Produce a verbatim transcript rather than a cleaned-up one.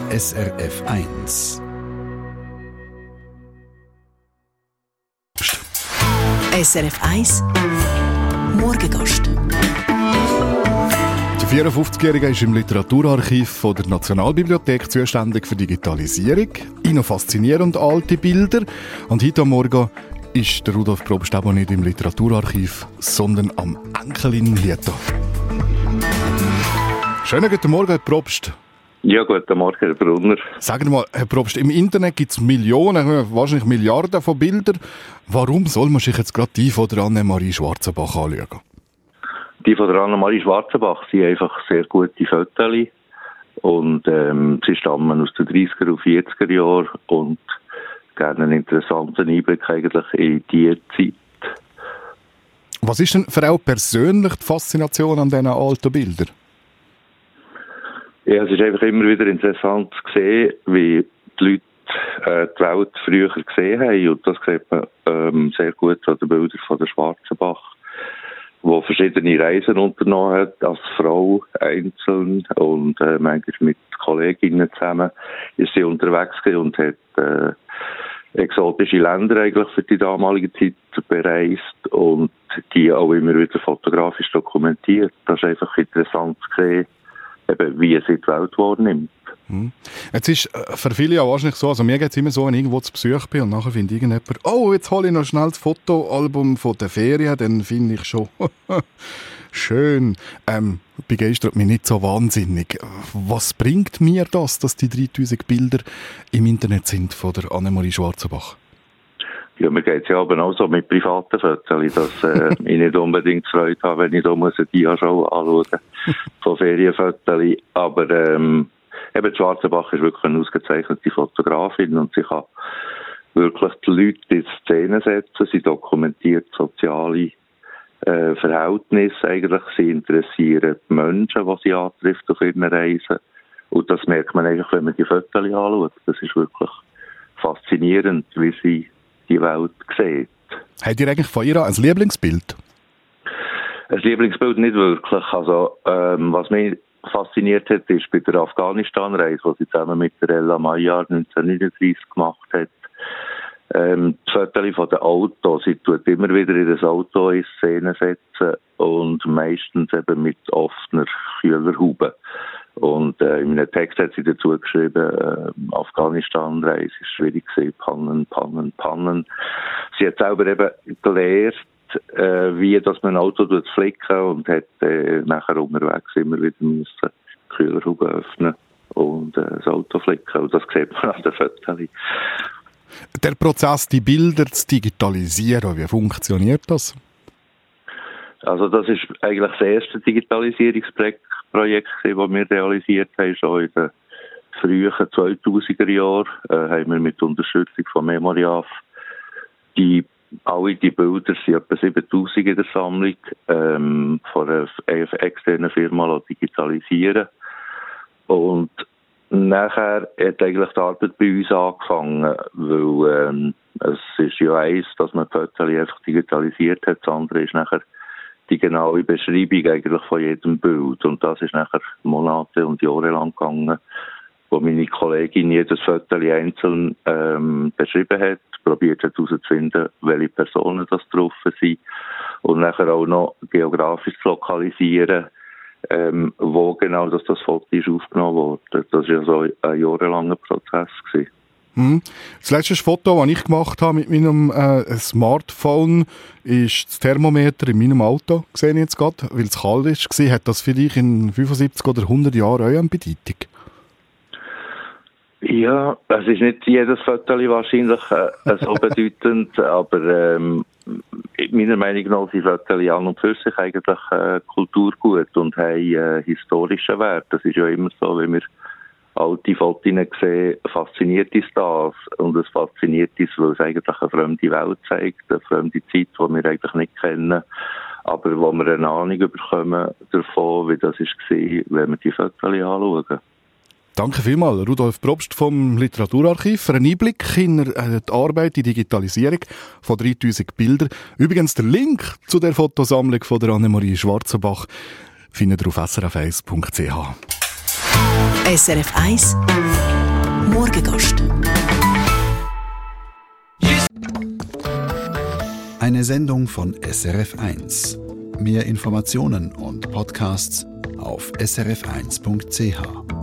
S R F eins. S R F eins Morgengast. Der vierundfünfzigjährige ist im Literaturarchiv von der Nationalbibliothek zuständig für Digitalisierung. Ihn faszinierend alte Bilder. Und heute am Morgen ist der Rudolf Probst aber nicht im Literaturarchiv, sondern am Enkelin-Lieta. Schönen guten Morgen, Herr Probst. Ja, guten Morgen, Herr Brunner. Sagen Sie mal, Herr Probst, im Internet gibt es Millionen, wahrscheinlich Milliarden von Bildern. Warum soll man sich jetzt gerade die von der Annemarie Schwarzenbach anschauen? Die von der Annemarie Schwarzenbach sind einfach sehr gute Fotos. Und ähm, sie stammen aus den dreißiger und vierziger Jahren und geben einen interessanten Einblick eigentlich in diese Zeit. Was ist denn für auch persönlich die Faszination an diesen alten Bildern? Ja, es ist einfach immer wieder interessant zu sehen, wie die Leute äh, die Welt früher gesehen haben. Und das sieht man ähm, sehr gut an den Bildern von der Schwarzenbach, die verschiedene Reisen unternommen hat, als Frau einzeln und äh, manchmal mit Kolleginnen zusammen ist sie unterwegs gewesen und hat äh, exotische Länder eigentlich für die damalige Zeit bereist und die auch immer wieder fotografisch dokumentiert. Das ist einfach interessant zu sehen, eben, wie sie die Welt wahrnimmt. Hm. Jetzt ist für viele ja wahrscheinlich so, also mir geht es immer so, wenn ich irgendwo zu Besuch bin und nachher finde irgendjemand, oh, jetzt hole ich noch schnell das Fotoalbum von der Ferien, dann finde ich schon schön. Ähm, begeistert mich nicht so wahnsinnig. Was bringt mir das, dass die dreitausend Bilder im Internet sind von der Annemarie Schwarzenbach? Ja, mir geht es ja aber auch so mit privaten Fotos, dass äh, ich nicht unbedingt Freude habe, wenn ich da muss eine Dia-Show anschauen von Ferienfotos. Aber ähm, eben die Schwarzenbach ist wirklich eine ausgezeichnete Fotografin und sie kann wirklich die Leute in Szene setzen. Sie dokumentiert soziale äh, Verhältnisse eigentlich. Sie interessieren die Menschen, die sie antrifft auf ihren Reisen. Und das merkt man eigentlich, wenn man die Fotos anschaut. Das ist wirklich faszinierend, wie sie die Welt sieht. Habt ihr eigentlich von ihr ein Lieblingsbild? Ein Lieblingsbild nicht wirklich. Also, ähm, was mich fasziniert hat, ist bei der Afghanistan-Reise, die sie zusammen mit der Ella Maillard neunzehnhundertneununddreißig gemacht hat. Ähm, die Fotos von den Autos. Sie tut immer wieder in das Auto in Szene setzen und meistens eben mit offener Kühlerhaube. Und äh, in einem Text hat sie dazu geschrieben, äh, Afghanistan-Reise ist schwierig gewesen, Pannen, Pannen, Pannen. Sie hat selber eben gelernt, äh, wie dass man ein Auto flicken und hat äh, nachher unterwegs immer wieder müssen die Kühlerhaube öffnen und äh, das Auto flicken. Und das sieht man an den Fotos. Der Prozess, die Bilder zu digitalisieren, wie funktioniert das? Also das ist eigentlich das erste Digitalisierungsprojekt, Projekt, das wir realisiert haben, schon in den frühen zweitausender Jahren, äh, haben wir mit Unterstützung von Memoriaf die, alle die Bilder sind etwa siebentausend in der Sammlung, ähm, von einer externen Firma digitalisieren. Und nachher hat eigentlich die Arbeit bei uns angefangen, weil ähm, es ist ja eins, dass man die Fotos einfach digitalisiert hat, das andere ist nachher die genaue Beschreibung eigentlich von jedem Bild. Und das ist nachher Monate und Jahre lang gegangen, wo meine Kollegin jedes Foto einzeln ähm, beschrieben hat, probiert hat herauszufinden, welche Personen das drauf sind und nachher auch noch geografisch zu lokalisieren, ähm, wo genau das, das Foto ist aufgenommen wurde. Das war ja so ein jahrelanger Prozess gewesen. Hm. Das letzte Foto, das ich gemacht habe mit meinem äh, Smartphone, ist das Thermometer in meinem Auto, sehe ich jetzt gerade, weil es kalt war. Hat das vielleicht in fünfundsiebzig oder hundert Jahren auch eine Bedeutung? Ja, es ist nicht jedes Foto wahrscheinlich äh, so bedeutend, aber ähm, meiner Meinung nach sind Fotos an und für sich eigentlich äh, Kulturgut und haben äh, historischen Wert. Das ist ja immer so, wenn wir alte Fotos sehen, fasziniert uns das. Und es fasziniert uns, weil es eigentlich eine fremde Welt zeigt, eine fremde Zeit, die wir eigentlich nicht kennen, aber wo wir eine Ahnung bekommen davon, wie das war, wenn wir die Fotos anschauen. Danke vielmals, Rudolf Probst vom Literaturarchiv, für einen Einblick in die Arbeit, die Digitalisierung von dreitausend Bildern. Übrigens, der Link zu der Fotosammlung von der Annemarie Schwarzenbach findet ihr auf s r f eins punkt c h. S R F eins Morgengast. Eine Sendung von S R F eins. Mehr Informationen und Podcasts auf s r f eins punkt c h.